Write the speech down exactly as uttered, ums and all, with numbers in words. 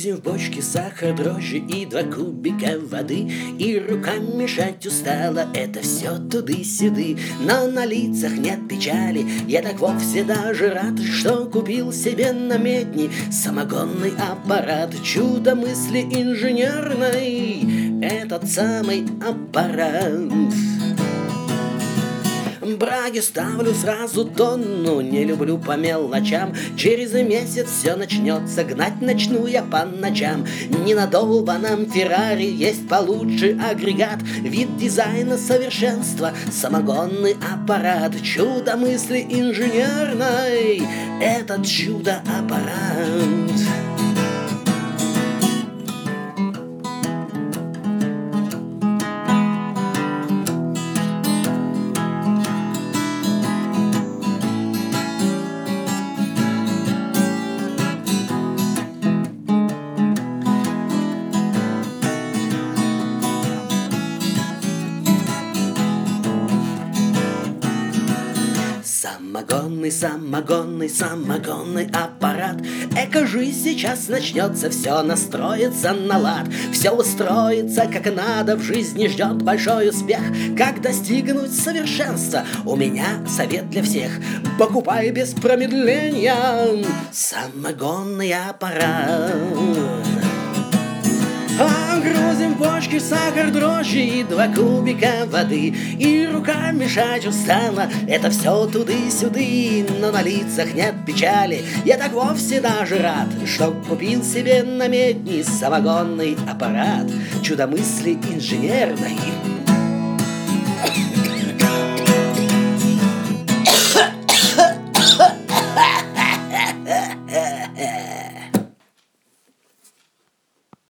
Грузим в бочки сахар, дрожжи и два кубика воды, и рукам мешать устала, это все туды-сюды. Но на лицах нет печали, я так вовсе даже рад, что купил себе на медни самогонный аппарат. Чудо мысли инженерной, этот самый аппарат. Браги ставлю сразу тонну, не люблю по мелочам. Через месяц все начнется, гнать начну я по ночам. Не на долбаном Феррари есть получше агрегат, вид дизайна совершенства, самогонный аппарат. Чудо мысли инженерной, этот чудо-аппарат. Самогонный, самогонный, самогонный аппарат. Эко-жизнь сейчас начнется, все настроится на лад, все устроится как надо, в жизни ждет большой успех. Как достигнуть совершенства? У меня совет для всех: покупай без промедления самогонный аппарат. А грузим в бочки сахар, дрожжи и два кубика воды, и рука мешать устала, это все туды-сюды. Но на лицах нет печали, я так вовсе даже рад, что купил себе на медни самогонный аппарат. Чудо мысли инженерной.